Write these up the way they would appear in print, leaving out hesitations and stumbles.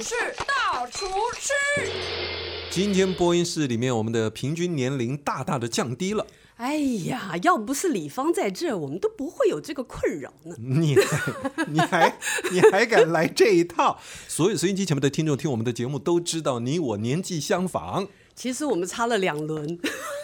是大厨师。 今天播音室里面，我们的平均年龄大大的降低了。 哎呀，要不是李芳在这，我们都不会有这个困扰呢。 你还敢来这一套？所有收音机前面的听众听我们的节目都知道，你我年纪相仿。 其实我们差了2轮。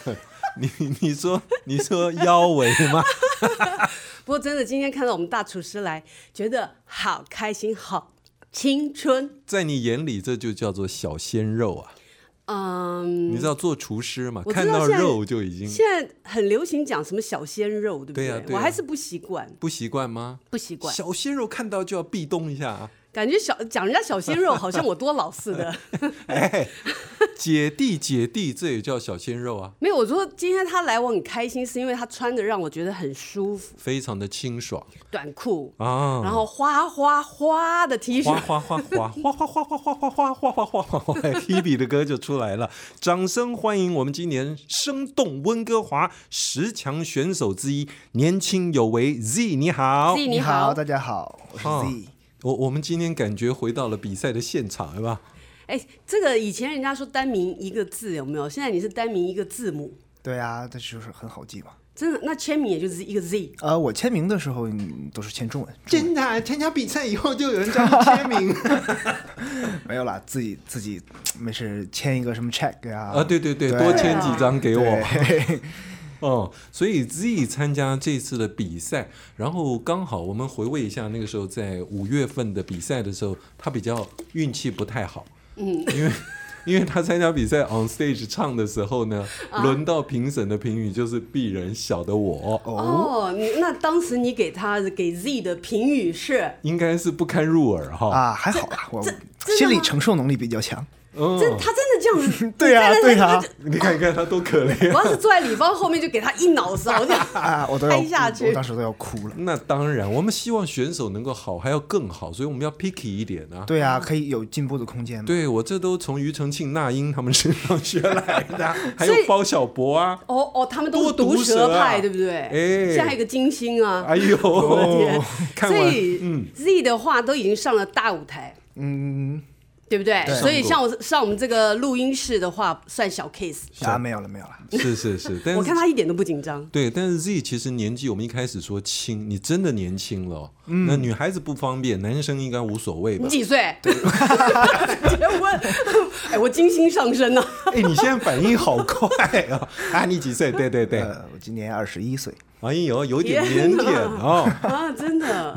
你说腰围吗？ 不过真的，今天看到我们大厨师来，觉得好开心，好青春。 在你眼里，这就叫做小鲜肉啊。你知道做厨师嘛？看到肉就已经。 现在很流行讲什么小鲜肉，对不对？ 对啊， 我还是不习惯。 不习惯吗？ 不习惯。 小鲜肉看到就要壁咚一下啊。 感觉讲人家小鲜肉，好像我多老似的。 哎，姐弟，这也叫小鲜肉啊？ 没有，我说今天他来我很开心，是因为他穿的让我觉得很舒服， 非常的清爽， 短裤啊， 然后花的 T 恤， 花，Hebe 的歌就出来了。掌声欢迎我们今年生动温哥华10强选手之一，年轻有为 Z， 你好。 Z 你好， 大家好，我是 Z。 我们今天感觉回到了比赛的现场，对吧？ 哎，这个以前人家说单名一个字有没有？现在你是单名一个字母。 对啊，这就是很好记嘛。 真的，那签名也就是一个 Z。 我签名的时候都是签中文。 真的，参加比赛以后就有人叫你签名。 没有啦，自己没事签一个什么 check 呀。 啊，对，多签几张给我。所以 Z 参加这次的比赛，然后刚好我们回味一下那个时候在5月份的比赛的时候，他比较运气不太好，因为他参加比赛 on stage 唱的时候呢，轮到评审的评语就是鄙人小的我。 那当时你给 Z 的评语是？ 应该是不堪入耳哈。 啊，还好啦，我心理承受能力比较强。 他真的这样子？ 对啊， 你看他多可怜。 我要是坐在李芳后面，就给他一脑勺这样我都要拍下去， 我当时都要哭了。 那当然，我们希望选手能够好，还要更好，所以我们要 picky 一点啊。 对啊，可以有进步的空间。 对，我这都从庾澄庆、那英他们身上学来的，还有包小柏啊。 他们都是毒舌派，对不对？ 哎， 现在还有一个金星啊。 哎呦，我的天！ 所以Z 的话都已经上了大舞台。对不对？所以像上我们这个录音室的话，算小 case 啊，没有了。 是，但是我看他一点都不紧张。 对，但是 Z 其实年纪，我们一开始说轻，你真的年轻了。那女孩子不方便，男生应该无所谓吧？ 你几岁？结问，我金星上升了。 你现在反应好快啊！你几岁？对。 我今年21岁。 哎呦，有点腼腆哦。 真的。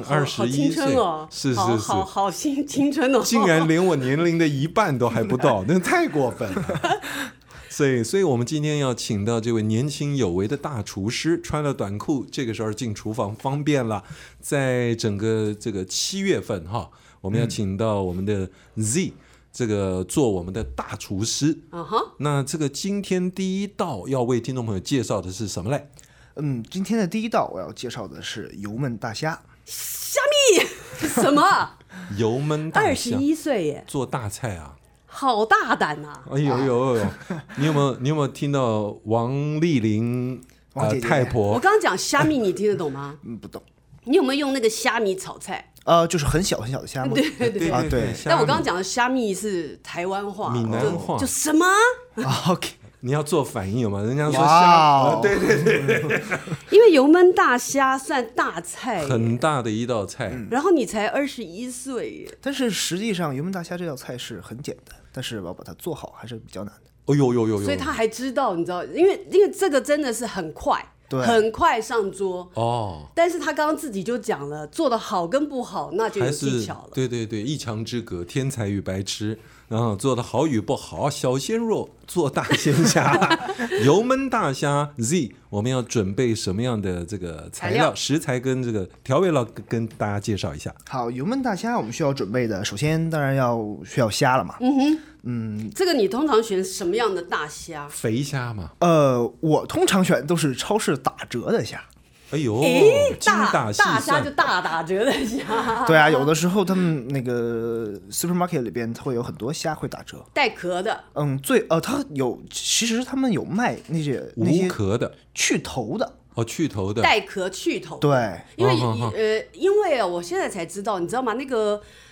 21岁哦， 是， 好青春哦。 竟然连我年龄的一半都还不到，那太过分了。所以我们今天要请到这位年轻有为的大厨师，穿了短裤，这个时候进厨房方便了。在整个这个7月份我们要请到我们的 Z，这个做我们的大厨师。那这个今天第一道要为听众朋友介绍的是什么嘞？ 今天的第一道我要介绍的是油焖大虾。 虾米？什么？ 油焖大虾 ？21岁耶， 做大菜啊！ 好大胆啊！ 哎呦，你有没有听到王丽玲太婆？ 我刚刚讲虾米，你听得懂吗？ 不懂。 你有没有用那个虾米炒菜？ 就是很小的虾米。 对。但我刚刚讲的虾米是台湾话、 闽南话， 就什么 ？OK。 你要做反应有吗？人家说虾，对。 因为油焖大虾算大菜， 很大的一道菜。 然后你才21岁耶。 但是实际上油焖大虾这道菜是很简单，但是要把它做好还是比较难的。 哦呦， 所以他还知道，你知道，因为这个真的是很快。 对， 很快上桌但是他刚刚自己就讲了，做的好跟不好那就有技巧了。 对，一墙之隔，天才与白痴，然后做的好与不好，小鲜肉做大鲜虾。油焖大虾 Z， 我们要准备什么样的这个材料食材跟这个调味料跟大家介绍一下。 好，油焖大虾我们需要准备的，首先当然需要虾了嘛。 这个你通常选什么样的大虾？ 肥虾嘛。 我通常选都是超市打折的虾。 哎呦，精打细算， 大虾就大打折的虾。 对啊，有的时候他们那个 supermarket 里边它会有很多虾会打折， 带壳的。 它有，其实他们有卖那些无壳的、 去头的。 去头的， 带壳去头。 对， 因为我现在才知道，你知道吗？那个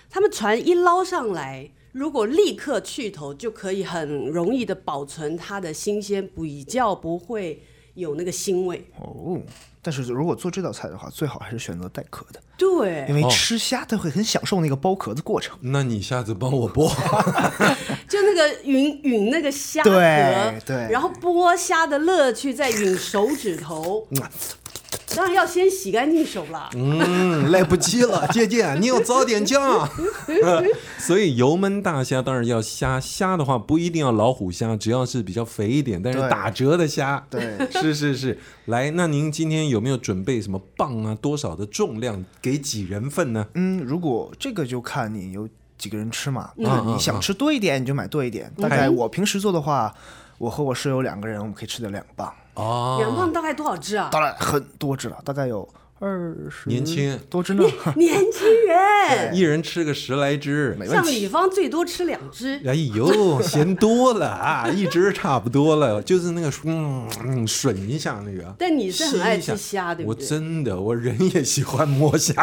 他们船一捞上来，如果立刻去头，就可以很容易的保存它的新鲜，比较不会有那个腥味。 哦，但是如果做这道菜的话，最好还是选择带壳的， 对， 因为吃虾它会很享受那个剥壳的过程。 那你下次帮我剥。 就那个吮那个虾壳， 对， 然后剥虾的乐趣在吮手指头。当然要先洗干净手啦。 来不及了，姐姐，你要早点讲。所以油焖大虾当然要虾的话不一定要老虎虾，只要是比较肥一点，但是打折的虾。 对， 是。来，那您今天有没有准备什么磅啊？多少的重量？给几人份呢？ 如果这个就看你有几个人吃嘛。你想吃多一点你就买多一点。大概我平时做的话，我和我室友2个人，我们可以吃掉2磅。 2磅大概多少只啊？ 当然很多只了，大概有20 年轻多只呢。 年轻人， 一人吃个10来只， 像李芳最多吃2只。 哎呦，嫌多了啊！1只差不多了，就是那个吮一下那个。 但你是很爱吃虾，对不对？ 我真的，我人也喜欢摸虾。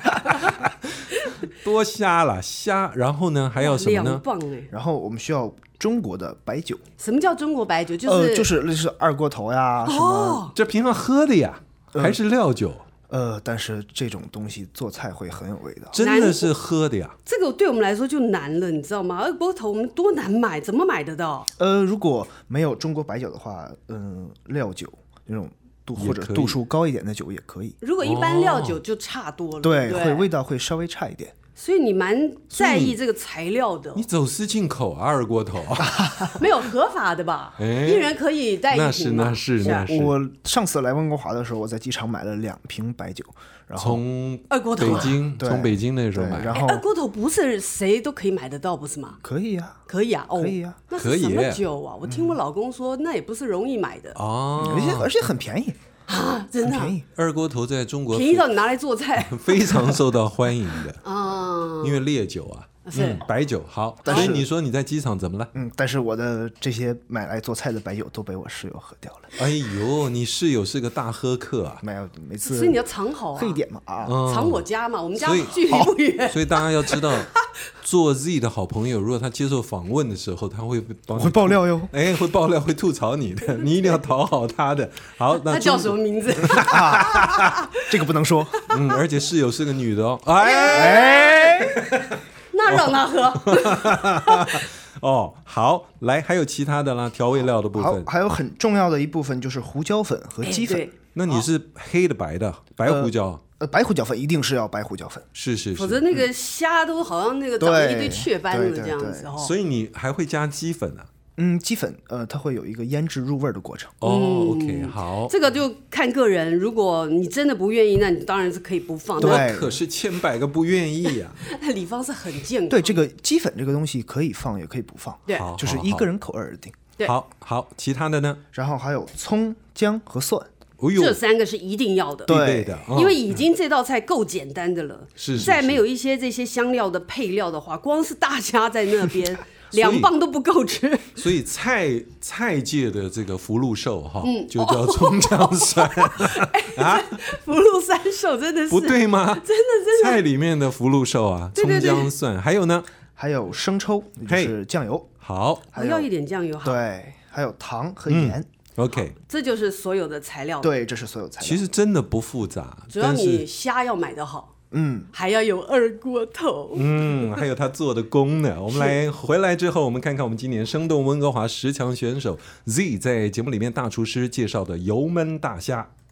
多虾了虾，然后呢还要什么呢？ 2磅哎。 然后我们需要中国的白酒。 什么叫中国白酒？就是类似二锅头呀，什么这平常喝的呀，还是料酒？ 但是这种东西做菜会很有味道。 真的是喝的呀？ 这个对我们来说就难了，你知道吗？二锅头我们多难买，怎么买得到？ 如果没有中国白酒的话，料酒那种或者度数高一点的酒也可以。 如果一般料酒就差多了， 对，味道会稍微差一点。 所以你蛮在意这个材料的。 你走私进口啊，二锅头没有合法的吧？一人可以带1瓶吗？ 那是。 我上次来温哥华的时候，我在机场买了2瓶白酒，然后从二锅头从北京那时候买。 然后二锅头不是谁都可以买得到，不是吗？ 可以呀， 可以啊， 可以呀。 那是什么酒啊？我听我老公说，那也不是容易买的哦， 而且很便宜。 啊，真的便宜。 二锅头在中国便宜到你拿来做菜， 非常受到欢迎的啊， 因为烈酒啊， 是白酒好。所以你说你在机场怎么了？ 但是我的这些买来做菜的白酒都被我室友喝掉了。 哎呦，你室友是个大喝客啊！ 没有，每次所以你要藏好啊， 喝一点嘛啊， 藏我家嘛，我们家距离不远。 所以大家要知道，做 Z 的好朋友，如果他接受访问的时候，他会会爆料哟。 哎，会爆料，会吐槽你的，你一定要讨好他的。好，那他叫什么名字？ 这个不能说。 而且室友是个女的哦。哎， 那让他喝。 哦，好，来，还有其他的啦，调味料的部分。 还有很重要的一部分就是胡椒粉和鸡粉。 那你是黑的白的？白胡椒？ 白胡椒粉一定是要白胡椒粉。 是， 否则那个虾都好像那个长了一堆雀斑了这样子。 所以你还会加鸡粉啊？ 鸡粉它会有一个腌制入味的过程。 OK， 好， 这个就看个人。如果你真的不愿意，那你当然是可以不放。 我可是千百个不愿意呀。 李芳是很健康。 对，这个鸡粉这个东西可以放也可以不放， 对， 就是依个人口味而定。 好，其他的呢？ 然后还有葱、姜和蒜。 这3个是一定要的， 必备的， 因为已经这道菜够简单的了。 是， 再没有一些这些香料的配料的话，光是大虾在那边2磅都不够吃。 所以菜界的这个福禄寿哈，就叫葱姜蒜啊。福禄3寿真的是不对吗？ 真的菜里面的福禄寿啊，葱姜蒜，还有呢？ 还有生抽，就是酱油。 好， 还要一点酱油。 对，还有糖和盐。 OK， 这就是所有的材料。 对，这是所有材料。 其实真的不复杂， 主要你虾要买得好，还要有二锅头， 还有他做的功呢。我们回来之后，我们看看我们今年生动温哥华10强选手 Z 在节目里面大厨师介绍的油焖大虾。